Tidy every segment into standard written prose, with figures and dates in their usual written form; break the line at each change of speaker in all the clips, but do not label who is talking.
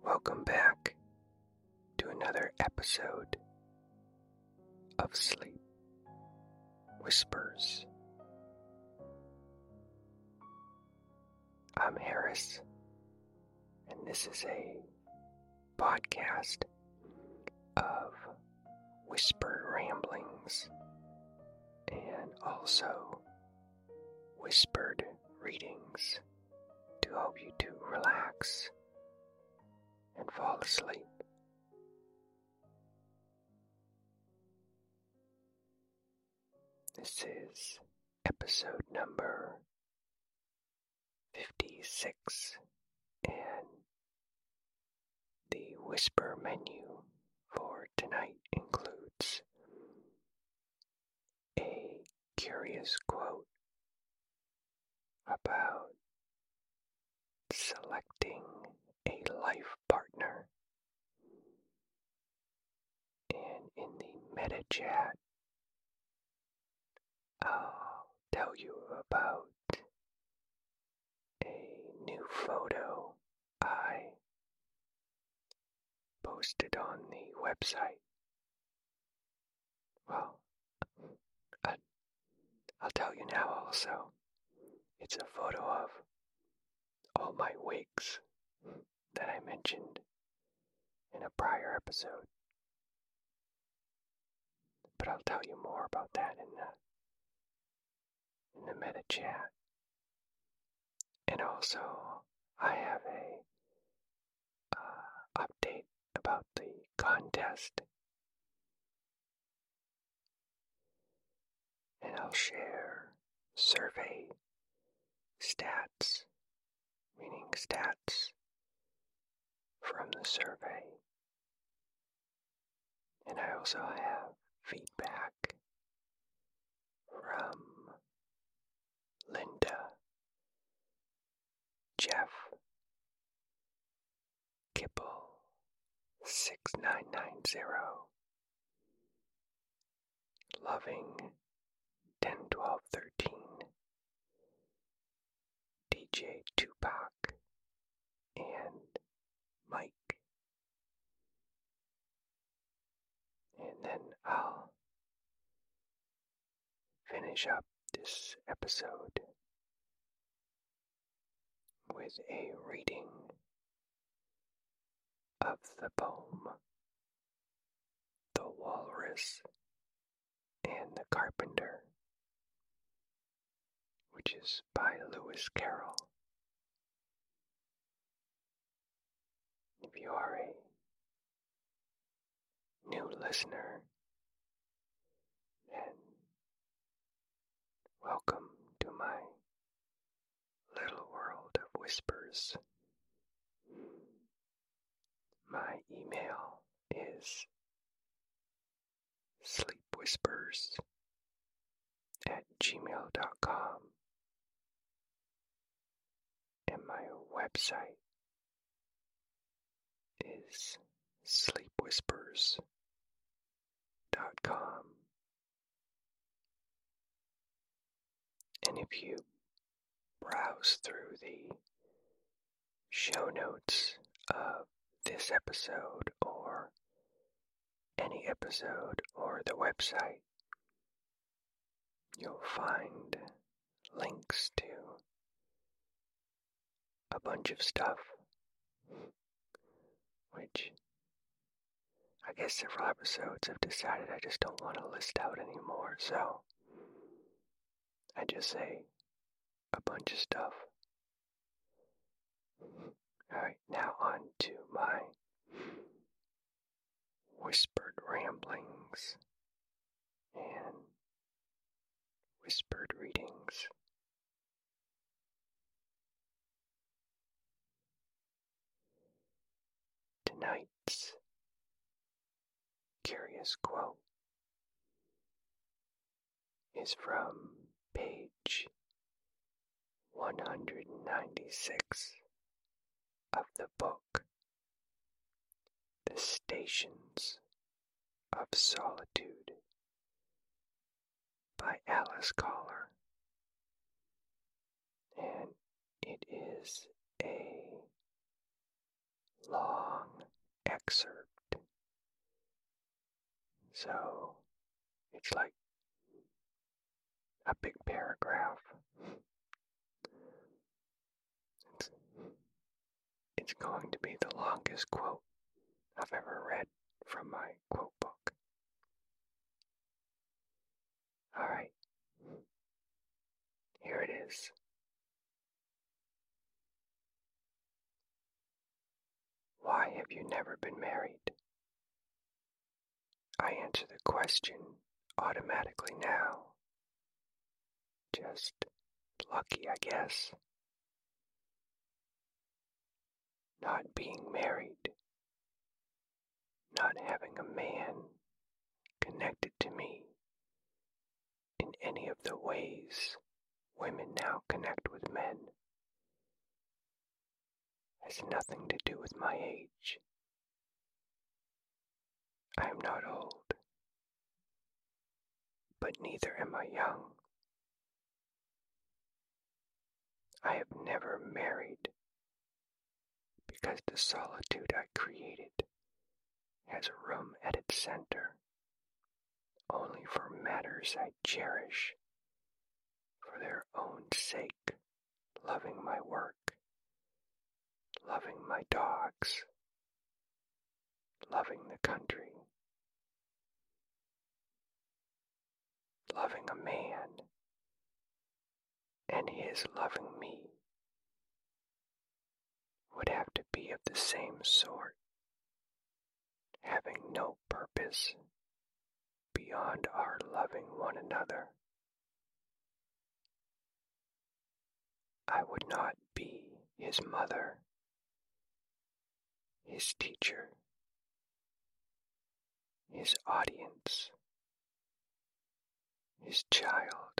Welcome back to another episode of Sleep Whispers. I'm Harris, and this is a podcast of whispered ramblings and also whispered readings to help you to relax and fall asleep. This is episode number 56, and the whisper menu for tonight includes a curious quote about selecting a life partner, and in the meta chat I'll tell you about a new photo I posted on the website. Well, I'll tell you now also. It's a photo of all my wigs that I mentioned in a prior episode. But I'll tell you more about that in the meta chat. And also, I have a update about the contest. And I'll share survey stats, meaning stats from the survey. And I also have feedback from Linda, Jeff, Kipple, 6990, Loving, 101213, DJ Tupac, and Mike. And then I'll finish up this episode with a reading of the poem The Walrus and the Carpenter, which is by Lewis Carroll. If you are a new listener, then welcome to my little world of whispers. My email is sleepwhispers@gmail.com, and my website is sleepwhispers.com. And if you browse through the show notes of this episode or any episode or the website, you'll find links to a bunch of stuff, which I guess several episodes have decided I just don't want to list out anymore, so I just say a bunch of stuff. Alright, now on to my whispered ramblings and whispered readings. Tonight's curious quote is from page 196 of the book The Stations of Solitude by Alice Collar, and it is a long excerpt. So it's like a big paragraph. It's, it's going to be the longest quote I've ever read from my quote book. Alright, here it is. Why have you never been married? I answer the question automatically now. Just lucky, I guess. Not being married, not having a man connected to me in any of the ways women now connect with men, has nothing to do with my age. I am not old, but neither am I young. I have never married because the solitude I created has room at its center only for matters I cherish for their own sake, loving my work, loving my dogs, loving the country, loving a man, and his loving me would have to be of the same sort, having no purpose beyond our loving one another. I would not be his mother, his teacher, his audience, his child,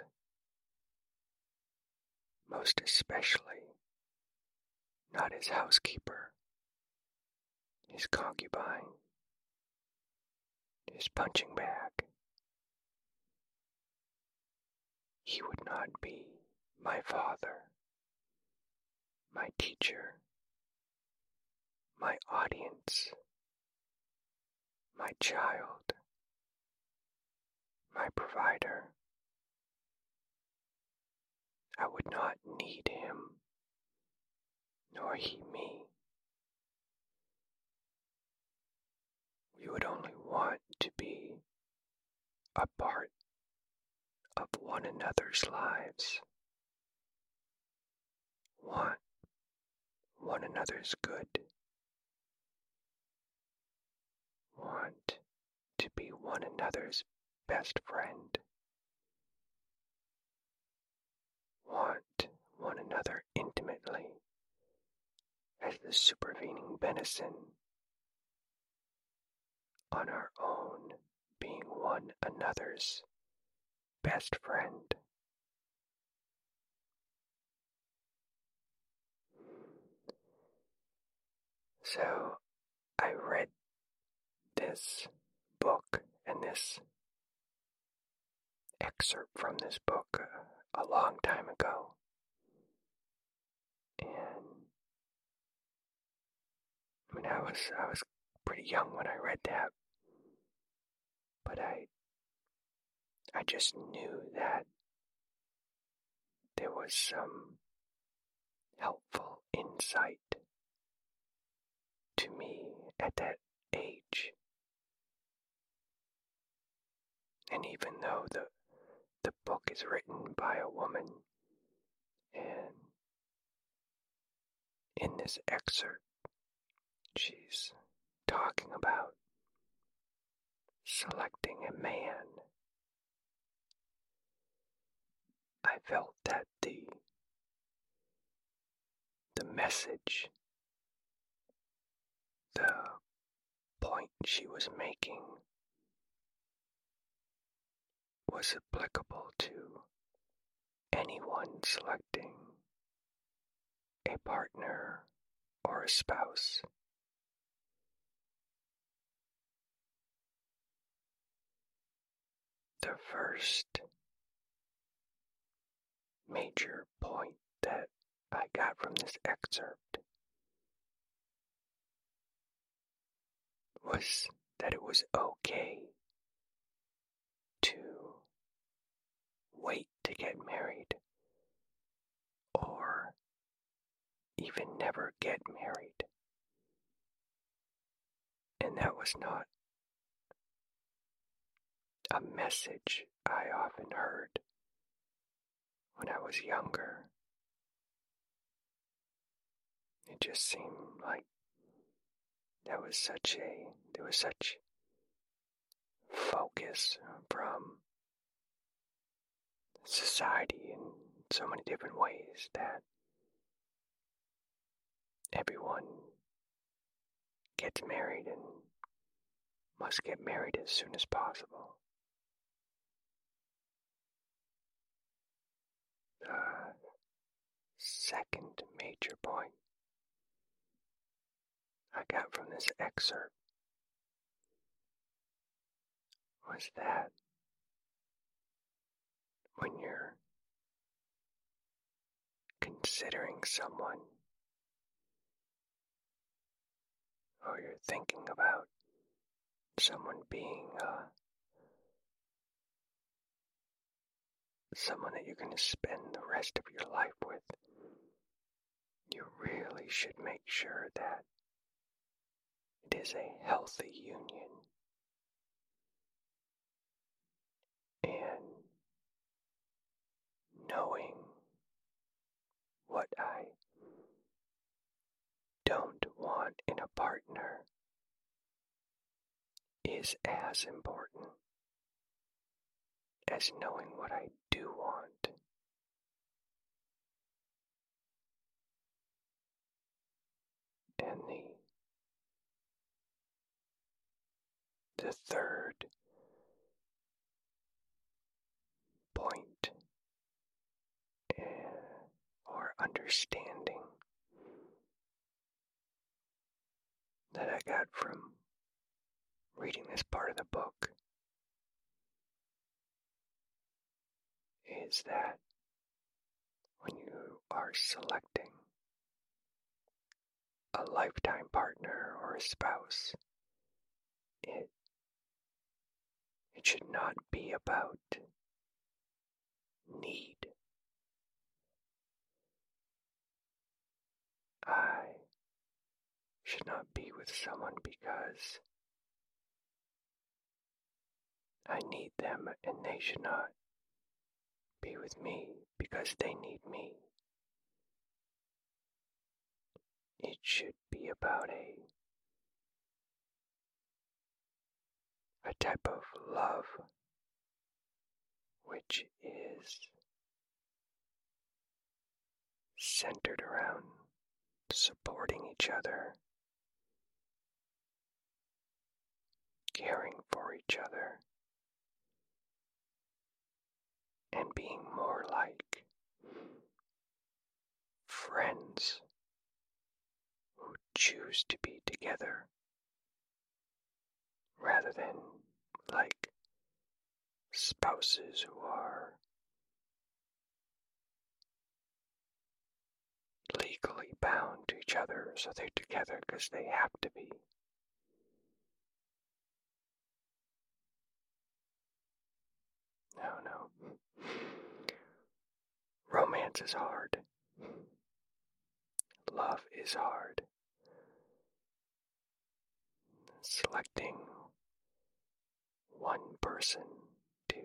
most especially not his housekeeper, his concubine, his punching bag. He would not be my father, my teacher, my audience, my child, my provider. I would not need him, nor he me. We would only want to be a part of one another's lives, want one another's good, want to be one another's best friend, want one another intimately as the supervening benison, on our own being one another's best friend. So I read this book and this excerpt from this book a long time ago, and I was pretty young when I read that, but I just knew that there was some helpful insight to me at that age. And even though the book is written by a woman, and in this excerpt she's talking about selecting a man, I felt that the message, the point she was making, was applicable to anyone selecting a partner or a spouse. The first major point that I got from this excerpt was that it was okay to wait to get married or even never get married. And that was not a message I often heard when I was younger. It just seemed like there was such focus from society in so many different ways that everyone gets married and must get married as soon as possible. The second major point I got from this excerpt was that when you're considering someone or you're thinking about someone being someone that you're going to spend the rest of your life with, you really should make sure that it is a healthy union. And knowing what I don't want in a partner is as important as knowing what I do want. And the third point or understanding that I got from reading this part of the book is that when you are selecting a lifetime partner or a spouse, it should not be about need. I should not be with someone because I need them, and they should not be with me because they need me. It should be about a type of love which is centered around supporting each other, caring for each other, and being more like friends who choose to be together rather than like spouses who are legally bound to each other, so they're together because they have to be. No. Romance is hard. Love is hard. Selecting one person to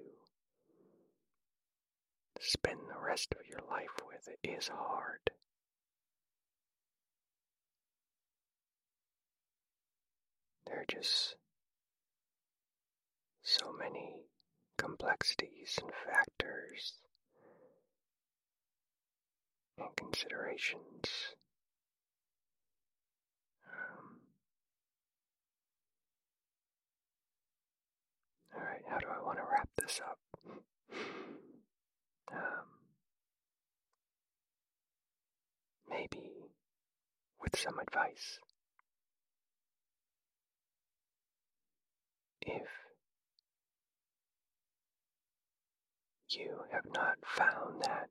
spend the rest of your life with is hard. There are just so many complexities and factors and considerations. Alright, how do I want to wrap this up? Maybe with some advice. If you have not found that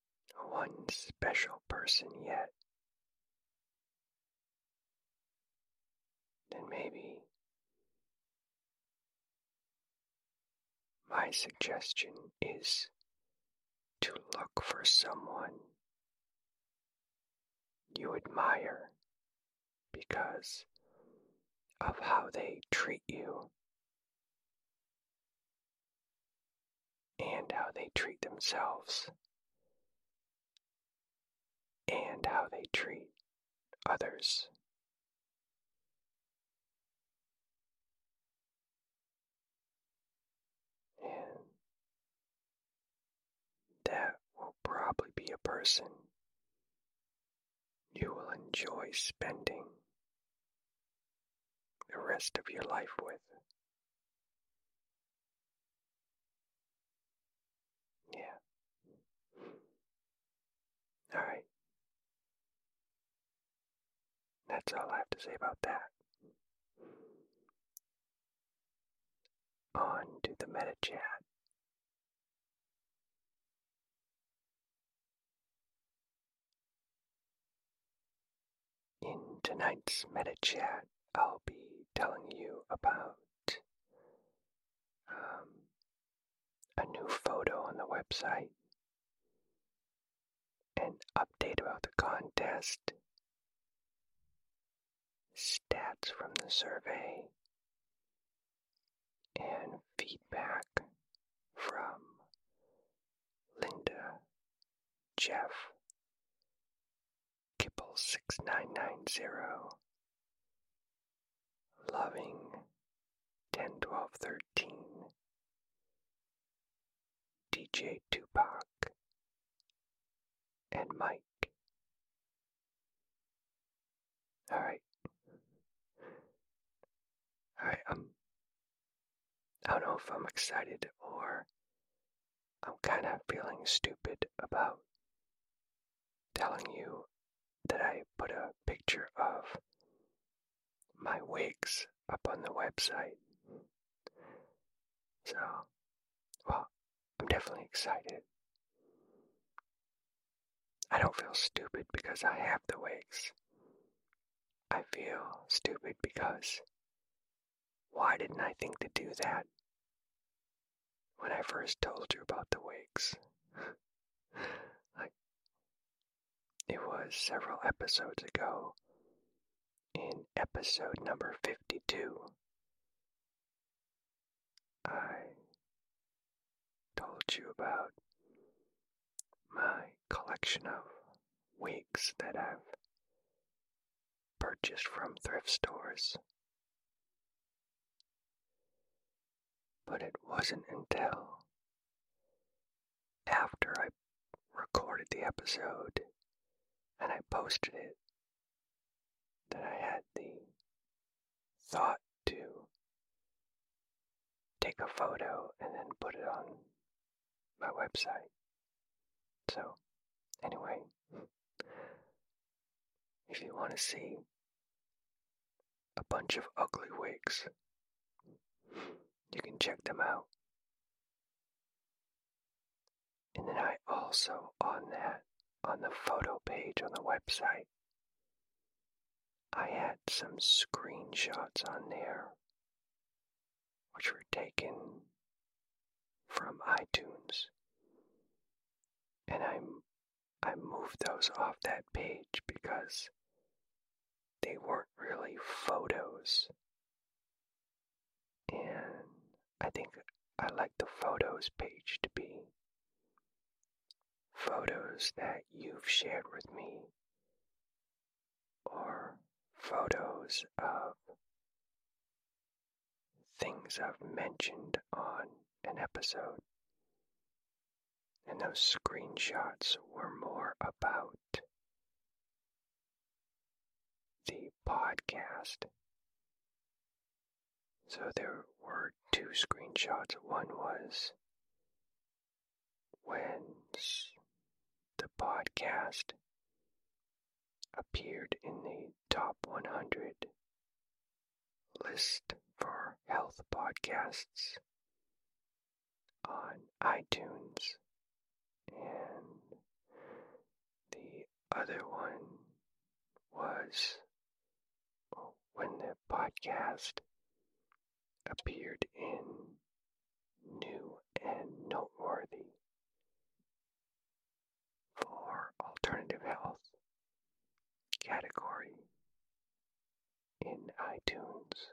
one special person yet, then maybe my suggestion is to look for someone you admire because of how they treat you and how they treat themselves and how they treat others. And that will probably be a person you will enjoy spending the rest of your life with. Yeah. Alright. That's all I have to say about that. On to the meta chat. In tonight's meta chat, I'll be telling you about a new photo on the website, an update about the contest, stats from the survey, and feedback from Linda, Jeff, Kipple6990, Loving 101213, DJ Tupac, and Mike. Alright, I don't know if I'm excited or I'm kind of feeling stupid about telling you that I put a picture of my wigs up on the website. So, well, I'm definitely excited. I don't feel stupid because I have the wigs. I feel stupid because why didn't I think to do that when I first told you about the wigs? It was several episodes ago, in episode number 52, I told you about my collection of wigs that I've purchased from thrift stores. But it wasn't until after I recorded the episode and I posted it that I had the thought to take a photo and then put it on my website. So, anyway, if you want to see a bunch of ugly wigs, you can check them out. And then I also, on the photo page on the website, I had some screenshots on there which were taken from iTunes. And I moved those off that page because they weren't really photos. And I think I like the photos page to be photos that you've shared with me or photos of things I've mentioned on an episode. And those screenshots were more about the podcast. So there were two screenshots. One was when the podcast appeared in the top 100 list for health podcasts on iTunes, and the other one was when the podcast appeared in New and Noteworthy for Alternative Health category in iTunes.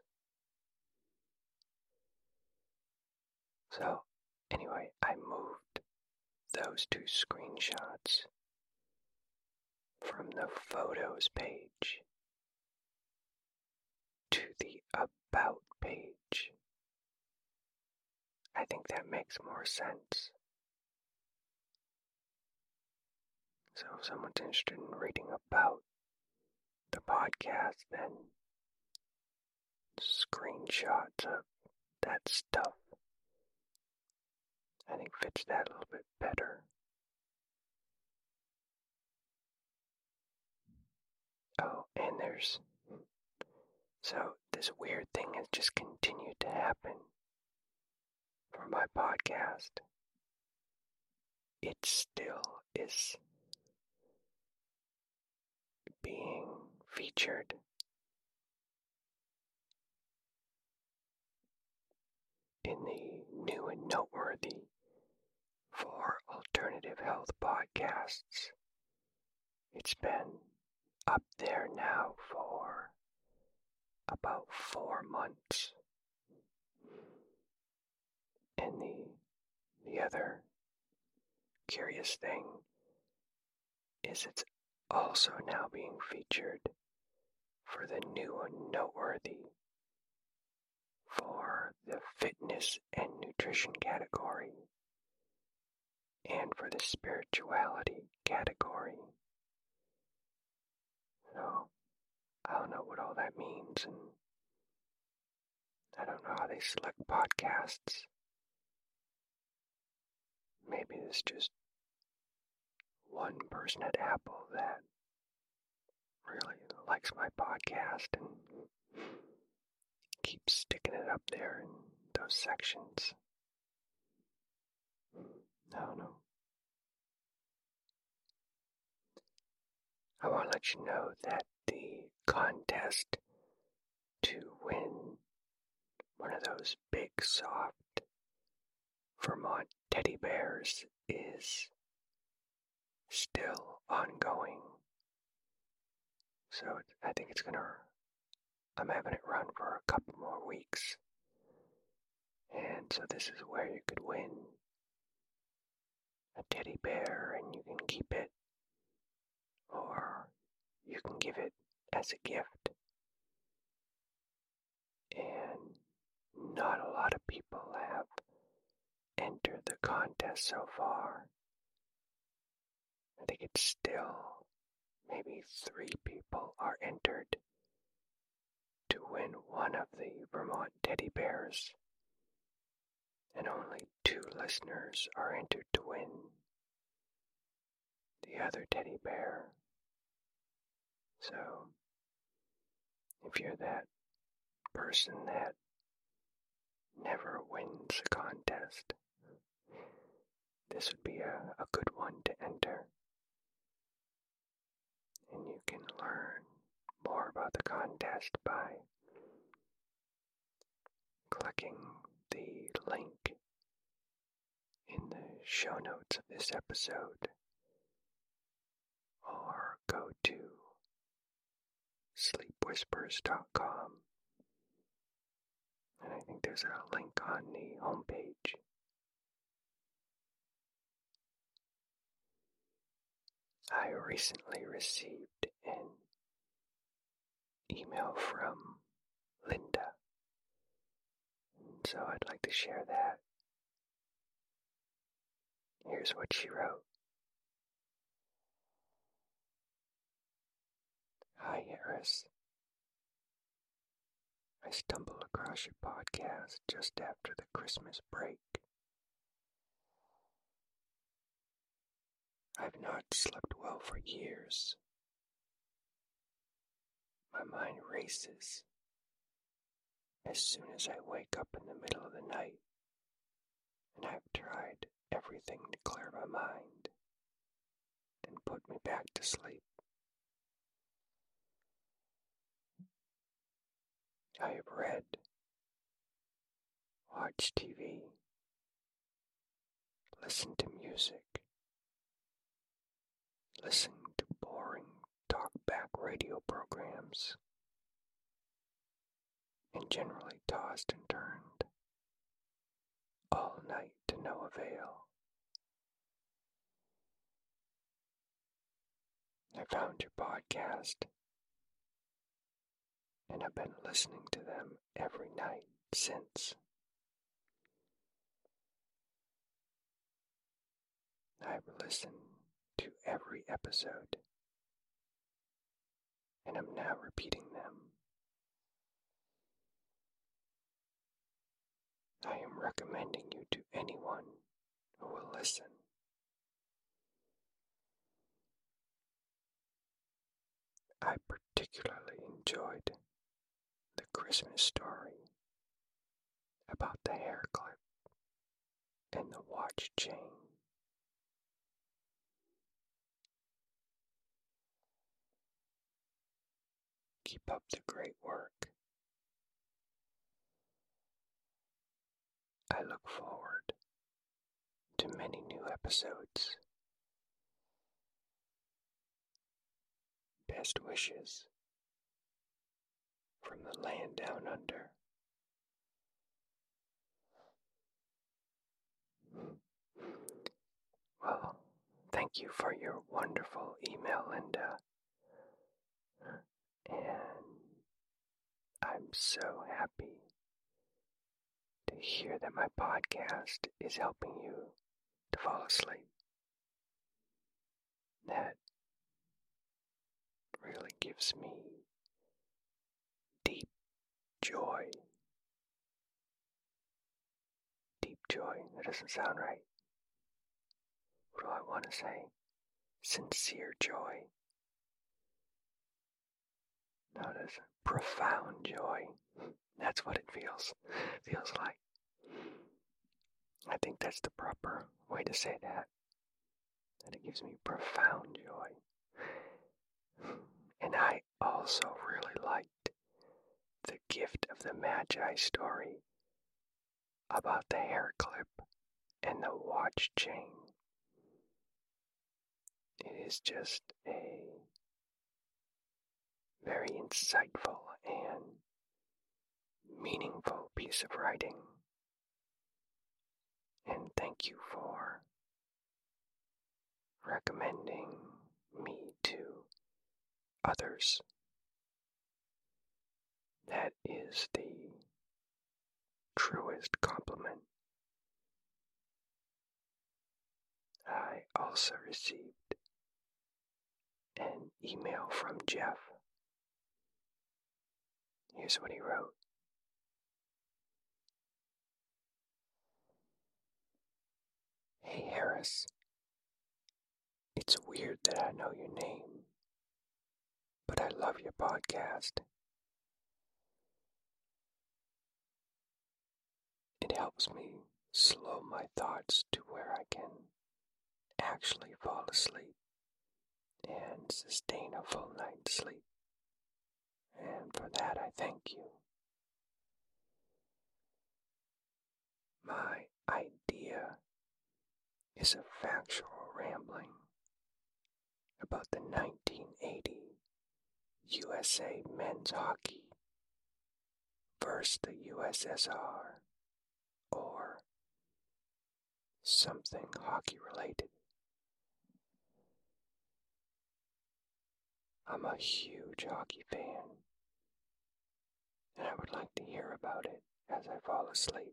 So, anyway, I moved those two screenshots from the Photos page to the About page. I think that makes more sense. So if someone's interested in reading about the podcast, then screenshots of that stuff, I think, fits that a little bit better. Oh, and so this weird thing has just continued to happen for my podcast. It still is being featured in the New and Noteworthy for Alternative Health podcasts. It's been up there now for about 4 months. And the other curious thing is it's also now being featured for the New and Noteworthy for the fitness and nutrition category and for the spirituality category. So, I don't know what all that means, and I don't know how they select podcasts. Maybe there's just one person at Apple that really likes my podcast and keeps sticking it up there in those sections. I don't know. I want to let you know that the contest to win one of those big, soft Vermont teddy bears is still ongoing. So I think I'm having it run for a couple more weeks. And so this is where you could win a teddy bear and you can keep it, or you can give it as a gift. And not a lot of people have entered the contest so far. I think it's still maybe 3 people are entered to win one of the Vermont teddy bears, and only 2 listeners are entered to win the other teddy bear. So, if you're that person that never wins a contest, this would be a good one to enter. And you can learn more about the contest by clicking the link in the show notes of this episode, or go to sleepwhispers.com, and I think there's a link on the homepage. I recently received an email from Linda, so I'd like to share that. Here's what she wrote. Hi, Harris. I stumbled across your podcast just after the Christmas break. I've not slept well for years. My mind races as soon as I wake up in the middle of the night, and I've tried everything to clear my mind and put me back to sleep. I have read, watched TV, listened to music, listened to boring talkback radio programs, and generally tossed and turned all night to no avail. I found your podcast, and I've been listening to them every night since. I've listened to every episode, and I'm now repeating them. I am recommending you to anyone who will listen. I particularly enjoyed the Christmas story about the hair clip and the watch chain. Keep up the great work. I look forward to many new episodes. Best wishes from the land down under. Well, thank you for your wonderful email, Linda. And I'm so happy to hear that my podcast is helping you to fall asleep. That really gives me deep joy. Deep joy, that doesn't sound right. What do I want to say? Sincere joy. No, it is profound joy. That's what it feels like. I think that's the proper way to say that. That it gives me profound joy. And I also really liked the Gift of the Magi story about the hair clip and the watch chain. It is just a very insightful and meaningful piece of writing. And thank you for recommending me to others. That is the truest compliment. I also received an email from Jeff. Here's what he wrote. Hey Harris, it's weird that I know your name, but I love your podcast. It helps me slow my thoughts to where I can actually fall asleep and sustain a full night's sleep. And for that I thank you. My idea is a factual rambling about the 1980 USA men's hockey versus the USSR, or something hockey related. I'm a huge hockey fan, and I would like to hear about it as I fall asleep.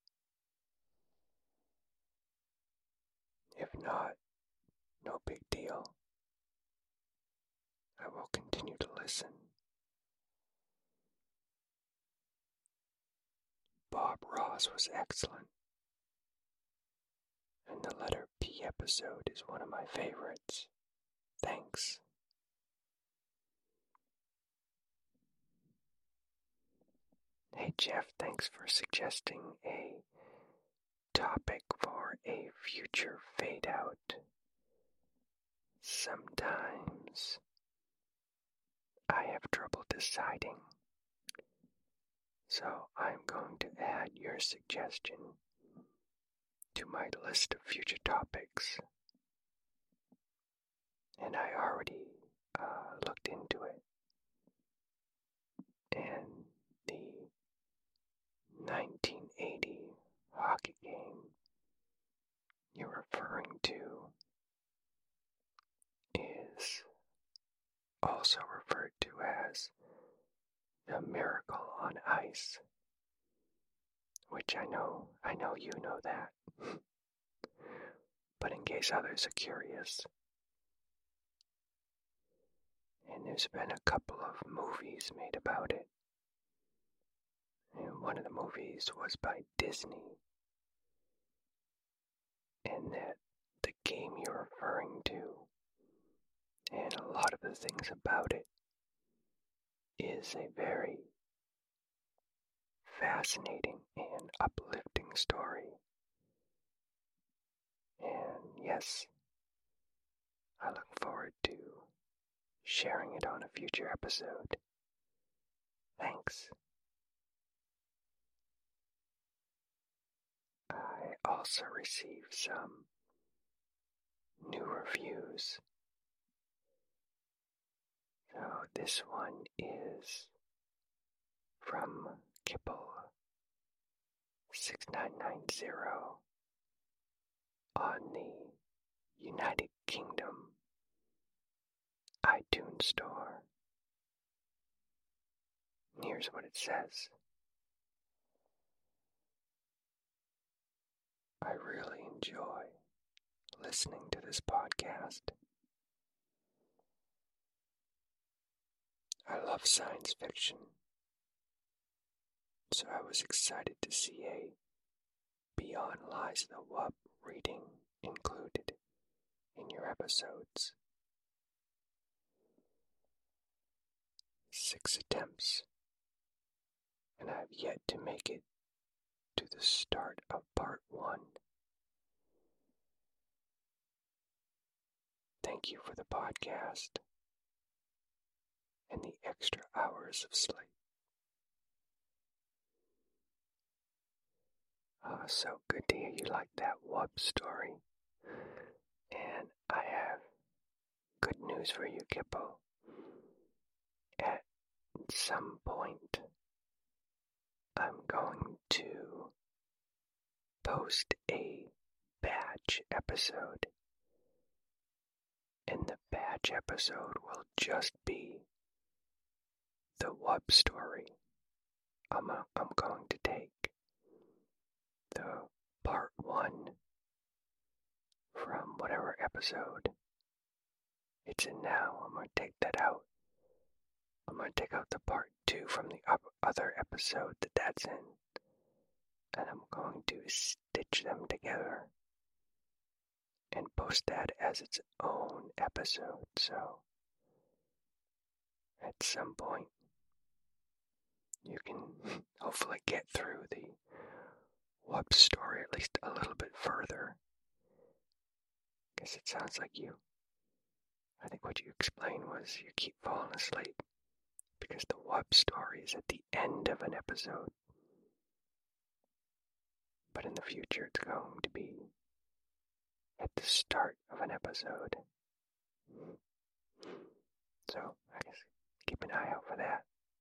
If not, no big deal. I will continue to listen. Bob Ross was excellent, and the letter P episode is one of my favorites. Thanks. Hey Jeff, thanks for suggesting a topic for a future fade out. Sometimes I have trouble deciding So I'm going to add your suggestion to my list of future topics. And I already looked into it. And the 1980 hockey game you're referring to is also referred to as the Miracle on Ice, which I know you know that. But in case others are curious, and there's been a couple of movies made about it. And one of the movies was by Disney, and that the game you're referring to, and a lot of the things about it, is a very fascinating and uplifting story. And yes, I look forward to sharing it on a future episode. Thanks. I also received some new reviews. So this one is from Kipple6990 on the United Kingdom iTunes Store. And here's what it says. I really enjoy listening to this podcast. I love science fiction, so I was excited to see a Beyond Lies the Wub reading included in your episodes. 6 attempts, and I have yet to make it to the start of part 1. Thank you for the podcast and the extra hours of sleep. So good to hear you like that Wub story. And I have good news for you, Kippo. At some point, I'm going to post a batch episode. And the batch episode will just be the Wub story. I'm going to take the part 1 from whatever episode it's in now. I'm going to take that out. I'm going to take out the part 2 from the other episode that's in. And I'm going to stitch them together and post that as its own episode. So at some point you can hopefully get through the Wub story at least a little bit further. Because it sounds like I think what you explained was you keep falling asleep because the Wub story is at the end of an episode. But in the future it's going to be at the start of an episode. So I guess keep an eye out for that.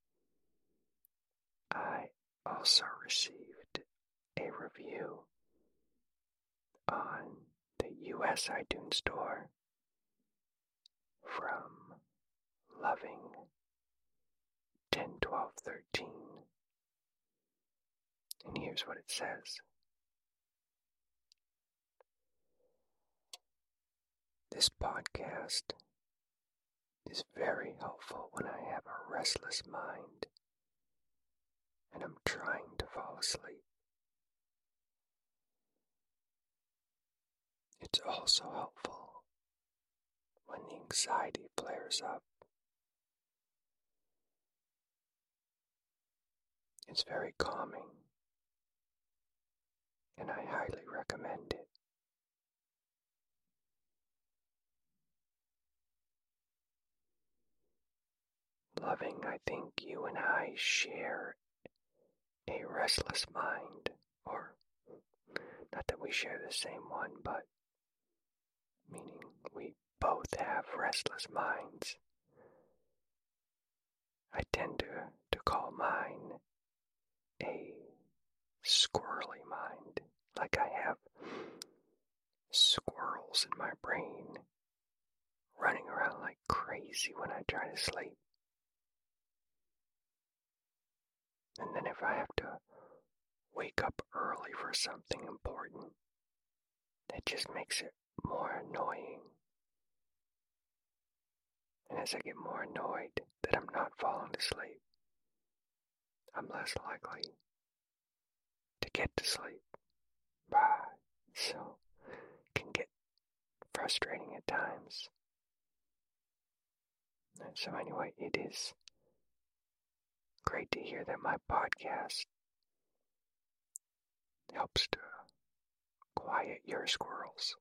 I also received a review on the US iTunes Store from Loving 101213. And here's what it says. This podcast is very helpful when I have a restless mind and I'm trying to fall asleep. It's also helpful when the anxiety flares up. It's very calming, and I highly recommend it. Loving, I think you and I share a restless mind, or not that we share the same one, but meaning we both have restless minds. I tend to call mine a squirrely mind, like I have squirrels in my brain running around like crazy when I try to sleep. And then if I have to wake up early for something important, that just makes it more annoying. And as I get more annoyed that I'm not falling asleep, I'm less likely to get to sleep. So it can get frustrating at times. And so anyway, it is great to hear that my podcast helps to quiet your squirrels.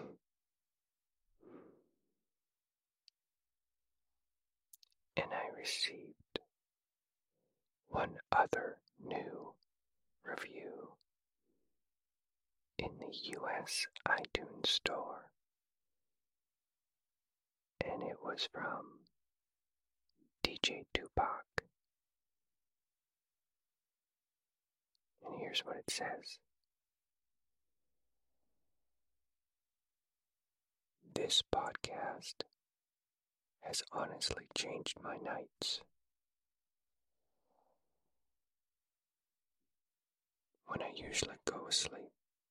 And I received one other new review in the US iTunes store, and it was from DJ Tupac. And here's what it says. This podcast has honestly changed my nights. When I usually go asleep,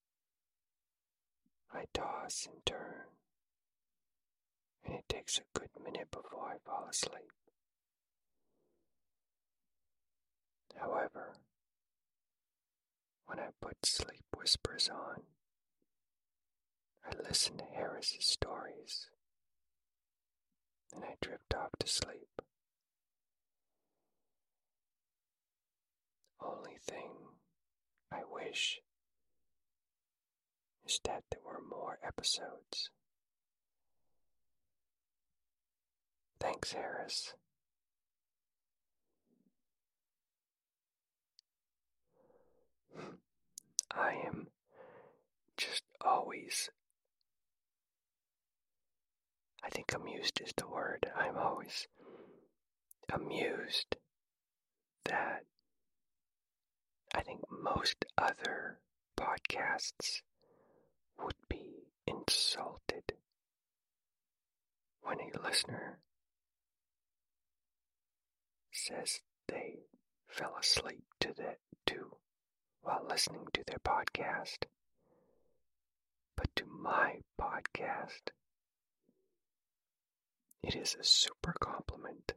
I toss and turn, and it takes a good minute before I fall asleep. However, when I put Sleep Whispers on, I listen to Harris's stories, and I drift off to sleep. Only thing I wish is that there were more episodes. Thanks, Harris. I am just always, I think amused is the word. I'm always amused that I think most other podcasts would be insulted when a listener says they fell asleep while listening to their podcast. But to my podcast, it is a super compliment.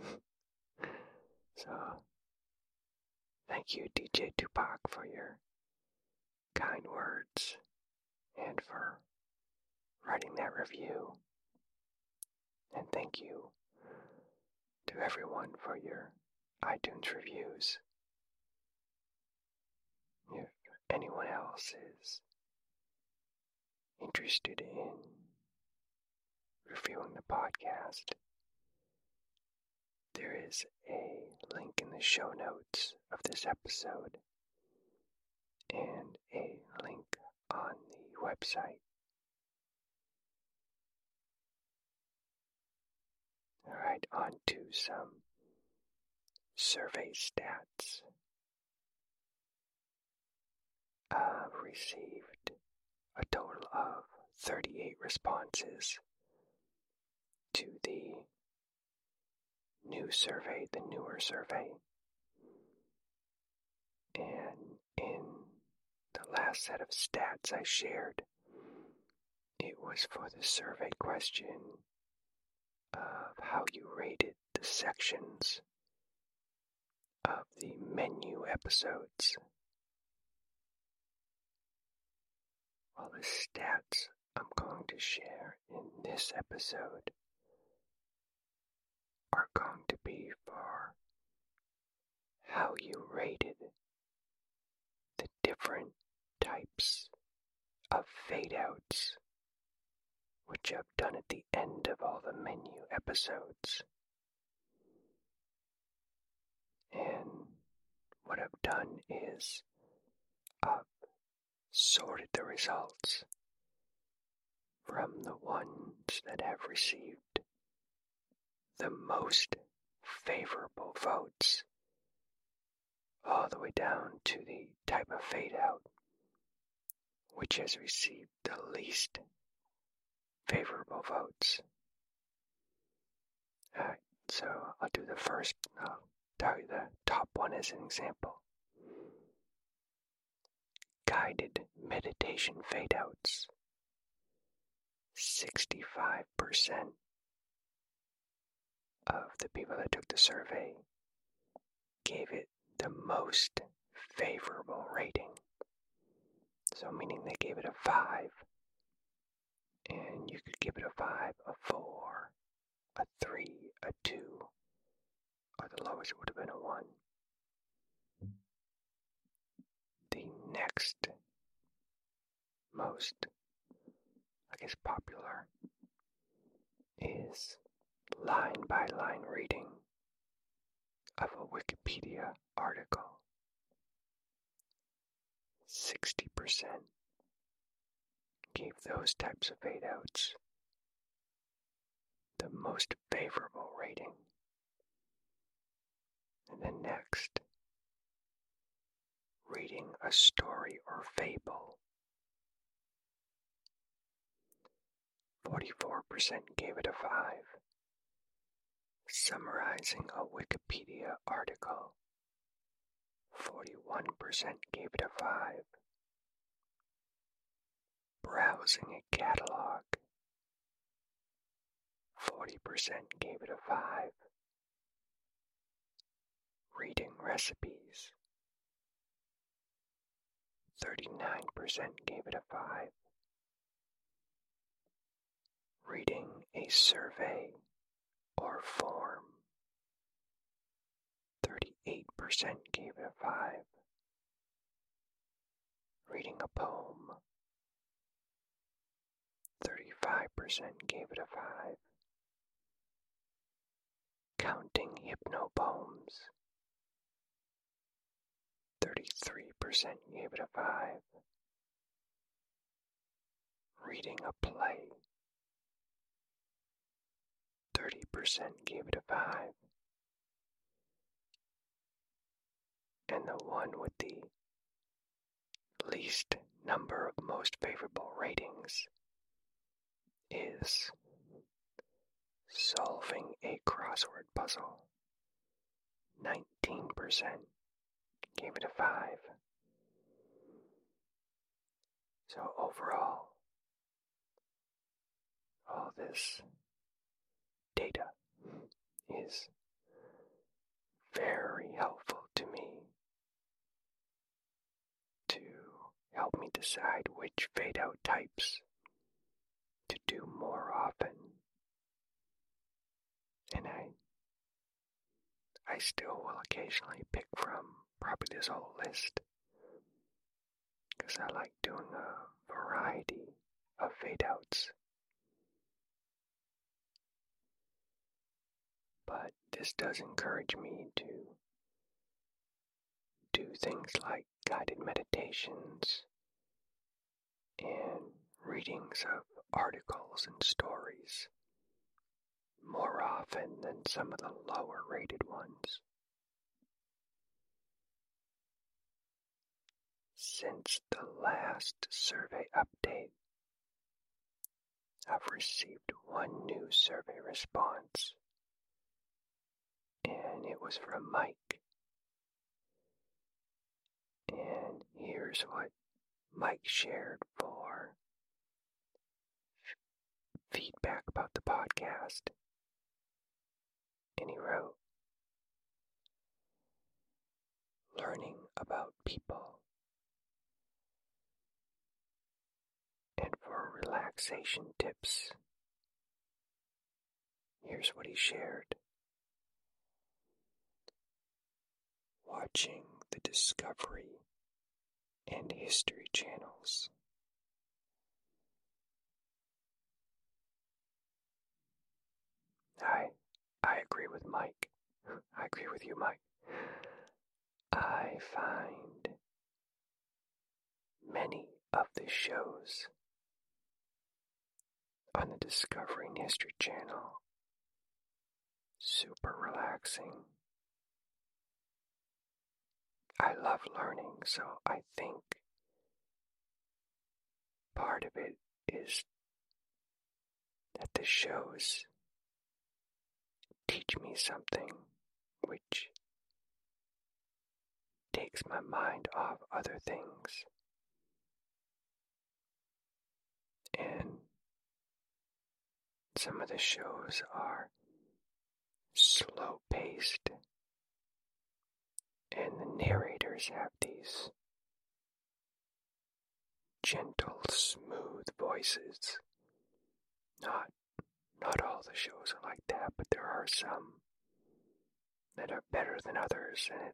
So, thank you, DJ Tupac, for your kind words and for writing that review. And thank you to everyone for your iTunes reviews. If anyone else is interested in reviewing the podcast, there is a link in the show notes of this episode and a link on the website. Alright, on to some survey stats. I've received a total of 38 responses to the newer survey. And in the last set of stats I shared, it was for the survey question of how you rated the sections of the menu episodes. Well, the stats I'm going to share in this episode are going to be for how you rated the different types of fade-outs which I've done at the end of all the menu episodes. And what I've done is I've sorted the results from the ones that have received the most favorable votes all the way down to the type of fade out which has received the least favorable votes. Alright, so I'll do the first. I'll tell you the top one as an example. Guided meditation fade outs. 65% of the people that took the survey gave it the most favorable rating. So meaning they gave it a 5. And you could give it a 5, a 4, a 3, a 2, or the lowest would have been a 1. The next most, popular is line by line reading of a Wikipedia article. 60% gave those types of fade outs the most favorable rating. And then next, reading a story or fable. 44% gave it a 5. Summarizing a Wikipedia article. 41% gave it a 5. Browsing a catalog. 40% gave it a 5. Reading recipes. 39% gave it a 5. Reading a survey or form. 38% gave it a 5. Reading a poem. 35% gave it a 5. Counting hypnopoems. 33% gave it a 5. Reading a play. 30% gave it a 5. And the one with the least number of most favorable ratings is solving a crossword puzzle. 19% gave it a 5. So overall, all this data is very helpful to me to help me decide which fade out types to do more often. And I still will occasionally pick from probably this whole list, because I like doing a variety of fade outs. But this does encourage me to do things like guided meditations and readings of articles and stories more often than some of the lower rated ones. Since the last survey update, I've received one new survey response, and it was from Mike. And here's what Mike shared for feedback about the podcast. And he wrote, learning about people. And for relaxation tips, here's what he shared. Watching the Discovery and History channels. I agree with Mike. I agree with you, Mike. I find many of the shows on the Discovering History channel super relaxing. I love learning, so I think part of it is that the shows teach me something which takes my mind off other things. And some of the shows are slow paced, and the narrators have these gentle, smooth voices. Not all the shows are like that, but there are some that are better than others, and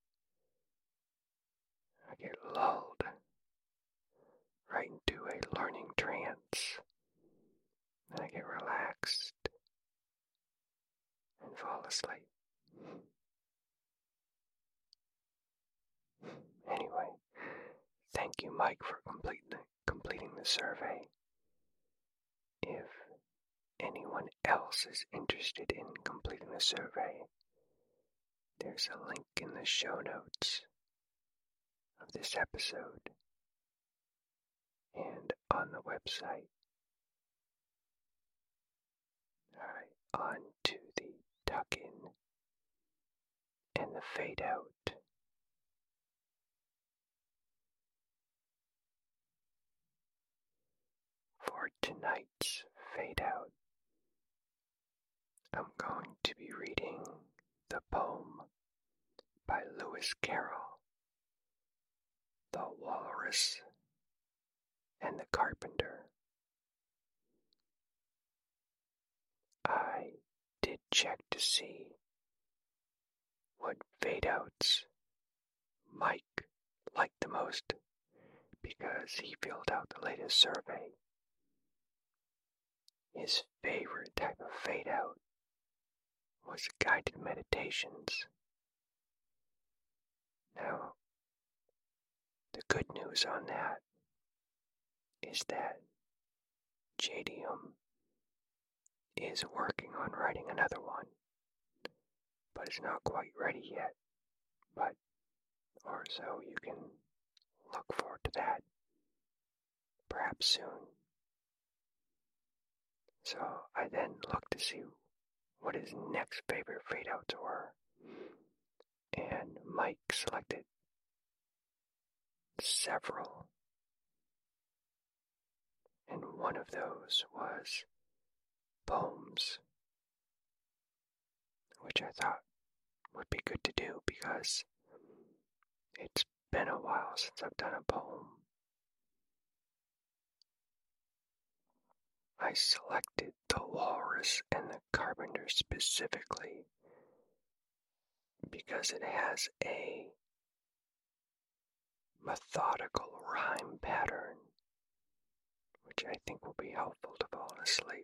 I get lulled right into a learning trance, and I get relaxed and fall asleep. Anyway, thank you, Mike, for completing the survey. If anyone else is interested in completing the survey, there's a link in the show notes of this episode and on the website. Alright, on to the tuck in and the fade out. For tonight's fade out, I'm going to be reading the poem by Lewis Carroll, The Walrus and the Carpenter. I did check to see what fade outs Mike liked the most because he filled out the latest survey. His favorite type of fade out was guided meditations. Now, the good news on that is that JDM is working on writing another one, but it's not quite ready yet. Or so you can look forward to that, perhaps soon. So I then looked to see what his next favorite fade outs were, and Mike selected several, and one of those was poems, which I thought would be good to do because it's been a while since I've done a poem. I selected The Walrus and the Carpenter specifically because it has a methodical rhyme pattern, which I think will be helpful to fall asleep.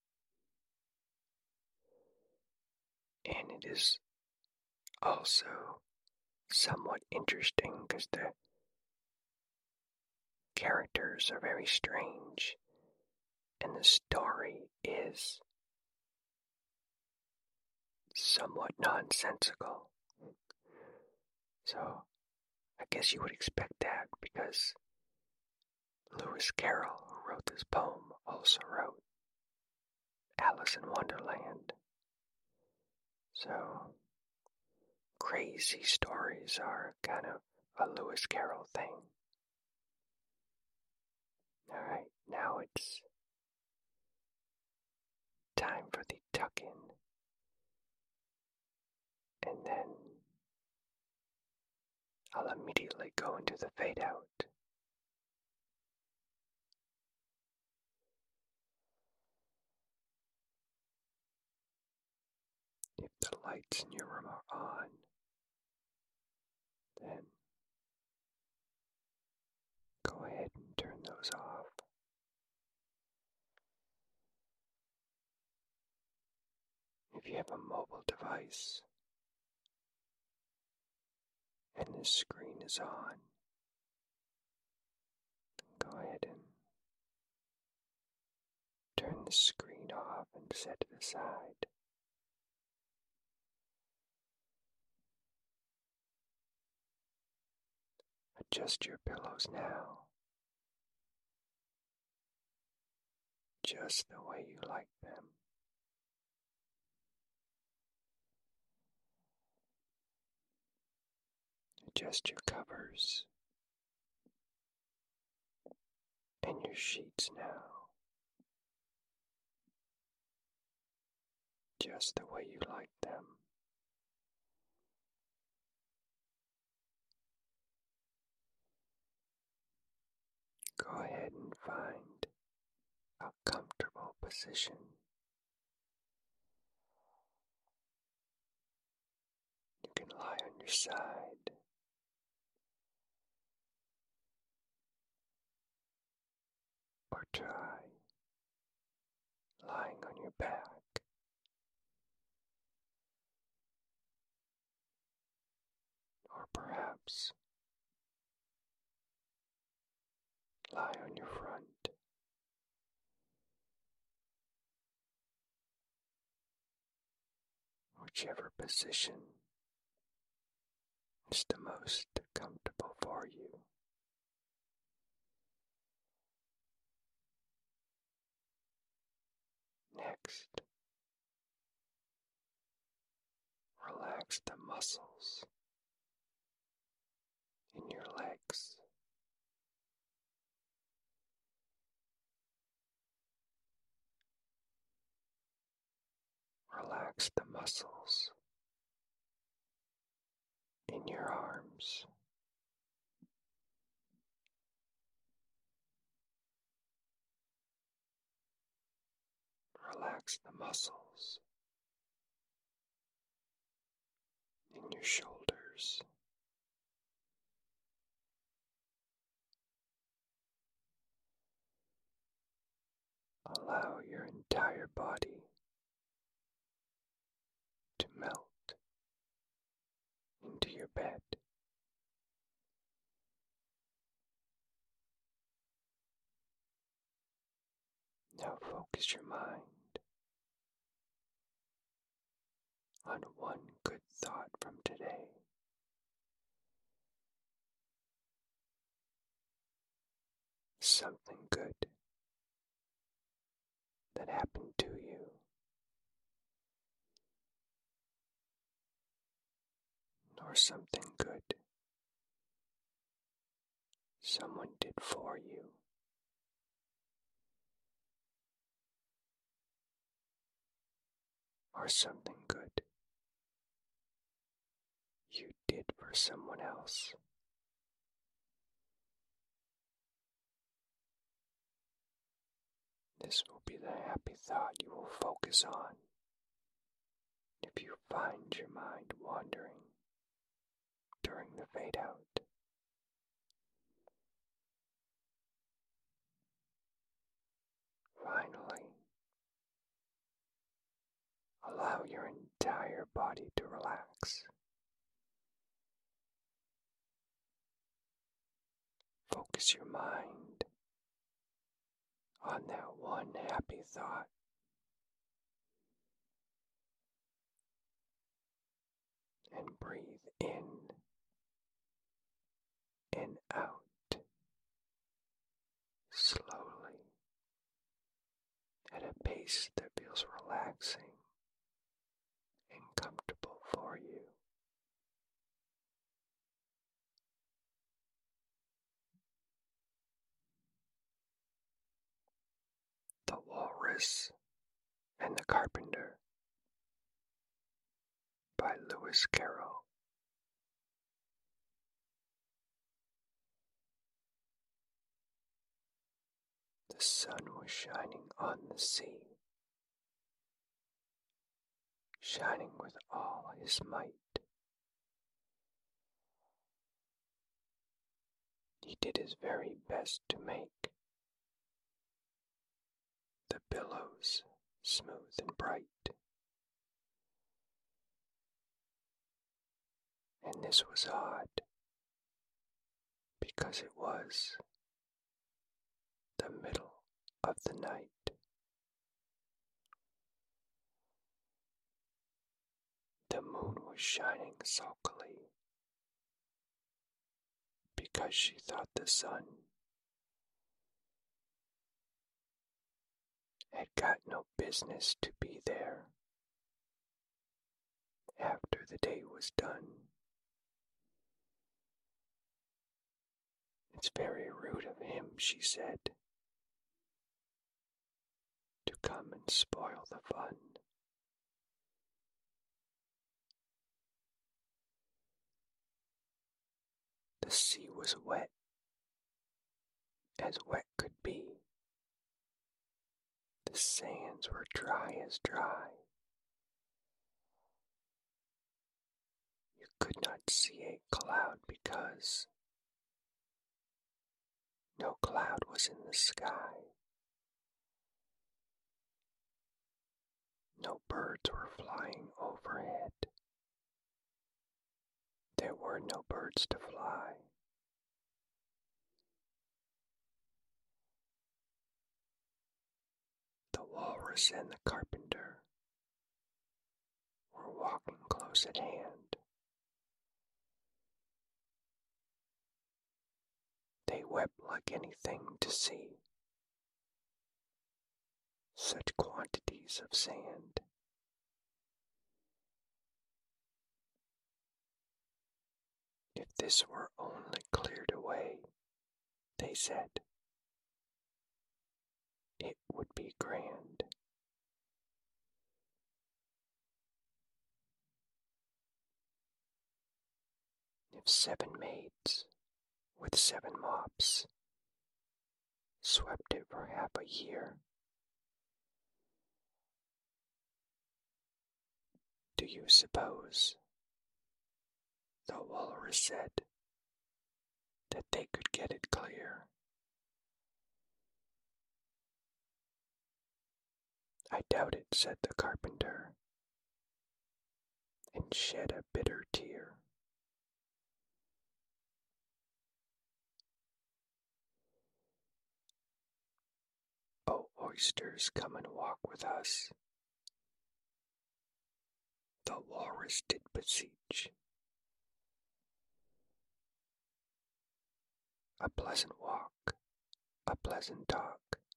And it is also somewhat interesting because the characters are very strange and the story is somewhat nonsensical. So I guess you would expect that because Lewis Carroll, who wrote this poem, also wrote Alice in Wonderland. So crazy stories are kind of a Lewis Carroll thing. Alright, now it's time for the tuck-in. And then I'll immediately go into the fade out. If the lights in your room are on, then go ahead and turn those off. If you have a mobile device and the screen is on, go ahead and turn the screen off and set it aside. Adjust your pillows now, just the way you like them. Adjust your covers and your sheets now, just the way you like them. Go ahead and find a comfortable position. You can lie on your side, or try lying on your back, or perhaps lie on your front. Whichever position is the most comfortable for you. Next, relax the muscles in your legs. Relax the muscles in your arms. Relax the muscles in your shoulders. Allow your entire body to melt into your bed. Now focus your mind on one good thought from today. Something good that happened to you, or something good someone did for you. Or something good you did for someone else. This will be the happy thought you will focus on if you find your mind wandering during the fade out. Finally, allow your entire body to relax. Focus your mind on that one happy thought. And breathe in and out slowly at a pace that feels relaxing and comfortable for you. The Walrus and the Carpenter by Lewis Carroll. The sun was shining on the sea, shining with all his might. He did his very best to make the billows smooth and bright. And this was odd, because it was the middle of the night. The moon was shining sulkily because she thought the sun had got no business to be there after the day was done. It's very rude of him, she said, to come and spoil the fun. The sea was wet, as wet could be. The sands were dry as dry. You could not see a cloud because no cloud was in the sky. No birds were flying overhead. There were no birds to fly. The walrus and the carpenter were walking close at hand. They wept like anything to see such quantities of sand. If this were only cleared away, they said, it would be grand. If 7 maids with 7 mops swept it for half a year, do you suppose, the walrus said, that they could get it clear? I doubt it, said the carpenter, and shed a bitter tear. Oh, oysters, come and walk with us, the walrus did beseech. A pleasant walk, a pleasant talk,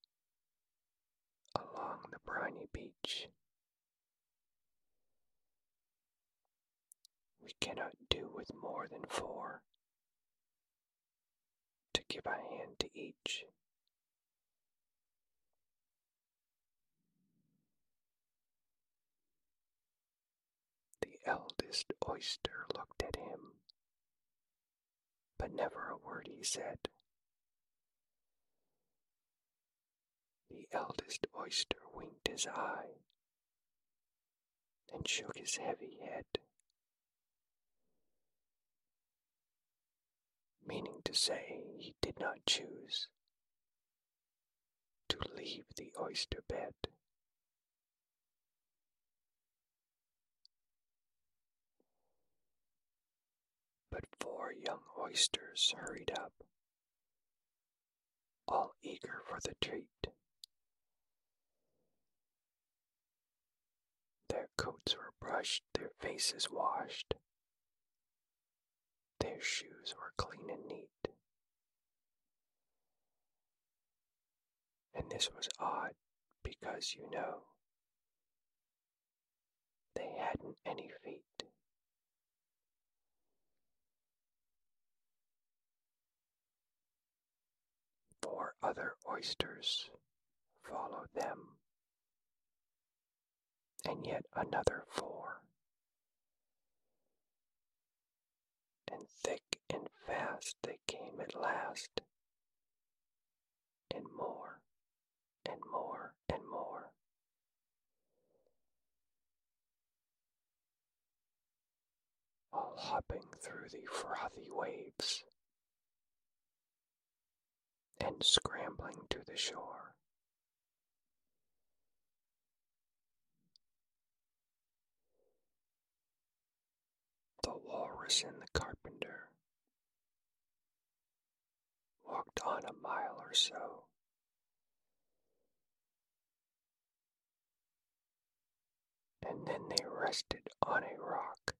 along the briny beach. We cannot do with more than 4, to give a hand to each. The eldest oyster looked at him, but never a word he said. The eldest oyster winked his eye and shook his heavy head, meaning to say he did not choose to leave the oyster bed. But 4 young oysters hurried up, all eager for the treat. Their coats were brushed, their faces washed, their shoes were clean and neat. And this was odd because, you know, they hadn't any feet. 4 other oysters followed them, and yet another 4. And thick and fast they came at last, and more, and more, and more. All hopping through the frothy waves, and scrambling to the shore. The walrus and the carpenter on a mile or so. And then they rested on a rock,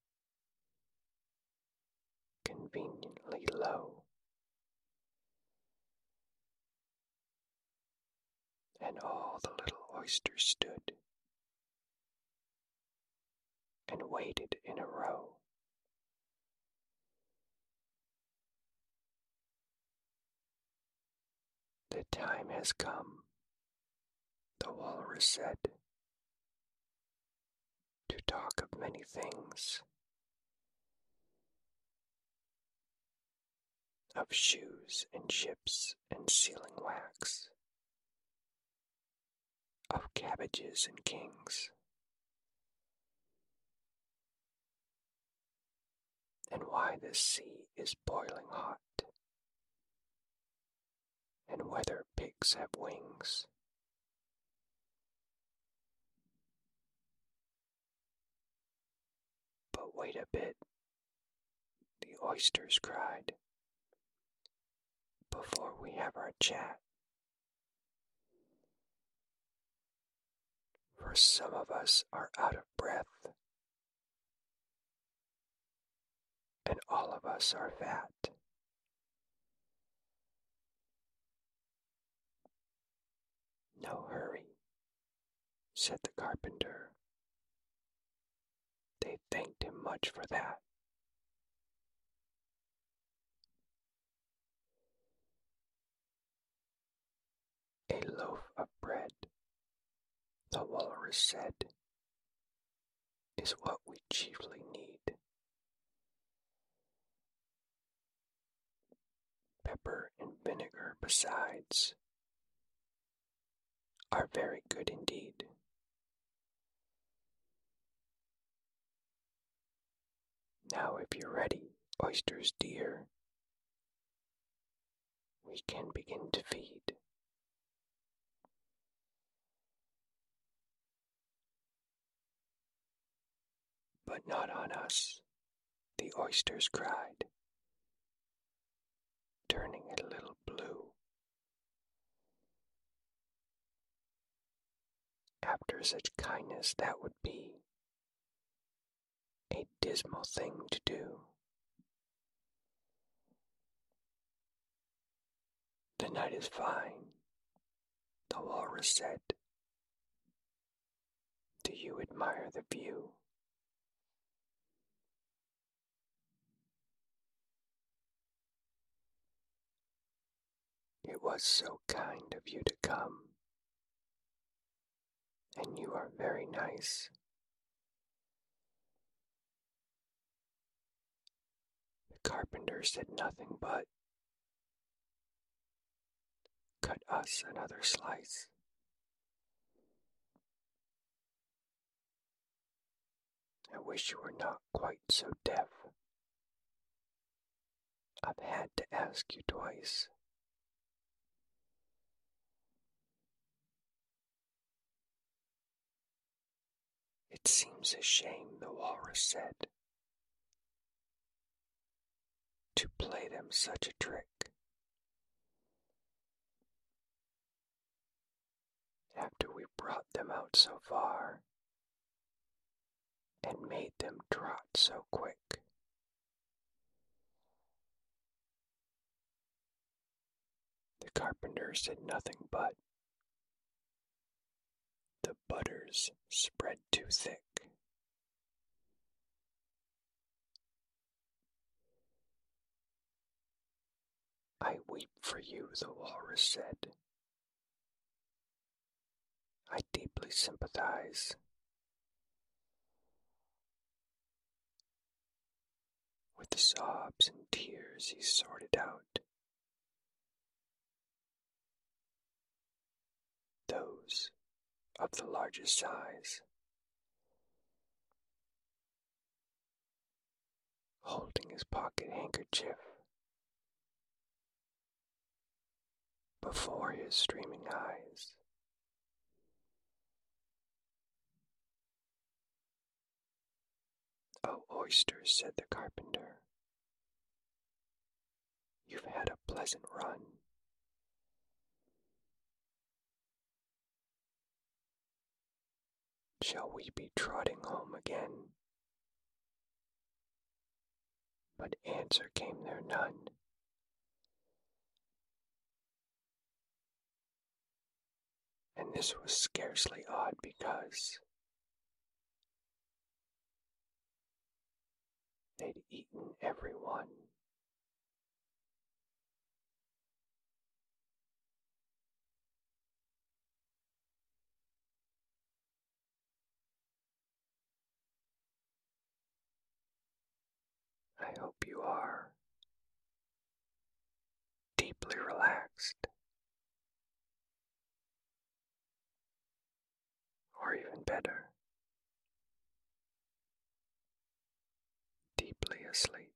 conveniently low, and all the little oysters stood and waited in a row. The time has come, the walrus said, to talk of many things, of shoes and ships and sealing wax, of cabbages and kings, and why the sea is boiling hot, and whether pigs have wings. But wait a bit, the oysters cried, before we have our chat. For some of us are out of breath, and all of us are fat. No hurry, said the carpenter. They thanked him much for that. A loaf of bread, the walrus said, is what we chiefly need. Pepper and vinegar, besides, are very good indeed. Now, if you're ready, oysters dear, we can begin to feed. But not on us, the oysters cried, turning a little blue. After such kindness, that would be a dismal thing to do. The night is fine, the walrus said. Do you admire the view? It was so kind of you to come, and you are very nice. The carpenter said nothing but, cut us another slice. I wish you were not quite so deaf. I've had to ask you twice. It seems a shame, the walrus said, to play them such a trick. After we brought them out so far and made them trot so quick. The carpenter said nothing but, the butter's spread too thick. I weep for you, the walrus said. I deeply sympathize. With sobs and tears he sorted out those of the largest size. Holding his pocket handkerchief before his streaming eyes. Oh, oysters, said the carpenter, you've had a pleasant run. shall we be trotting home again? But answer came there none. And this was scarcely odd because they'd eaten every one. I hope you are deeply relaxed, or even better, deeply asleep.